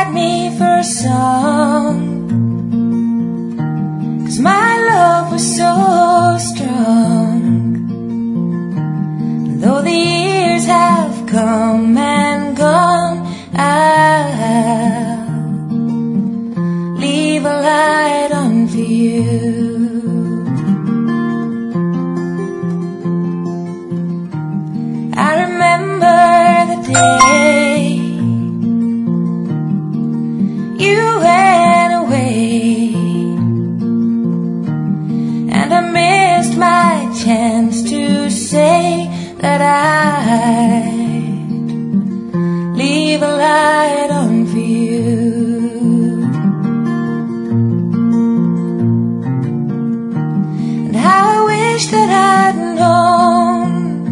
had me for a song, 'cause my love was so strong. Though the years have come and gone, I'll leave a light on for you. I remember the day you went away, and I missed my chance to say that I'd leave a light on for you. And how I wish that I'd known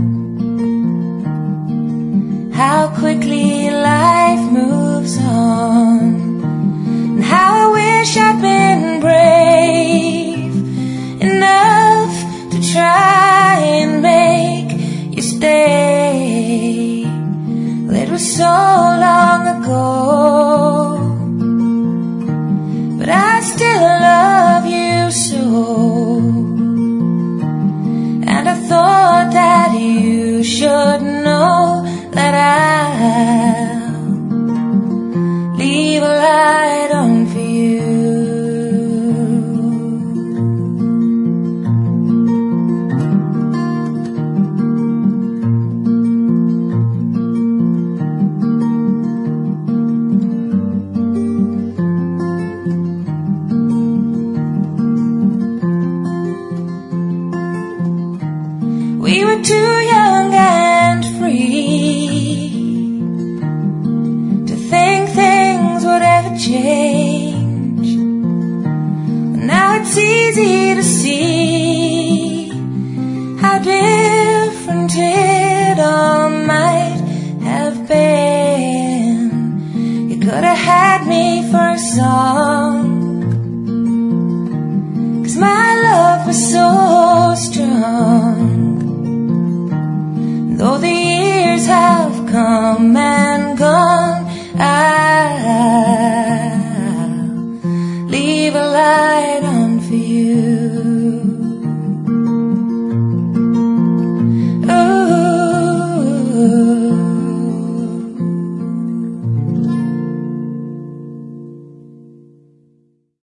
how quickly life moves on, and how I wish I'd been brave enough to try and make you stay. Well, it was so long ago, but I still love you so. And I thought that you should know that I'll leave a light on for you. We were too young and free to think things would ever change. Now it's easy to see how different it all might have been. You could have had me for a song, 'cause my love was so strong. Though the years have come and gone, I'll leave a light on.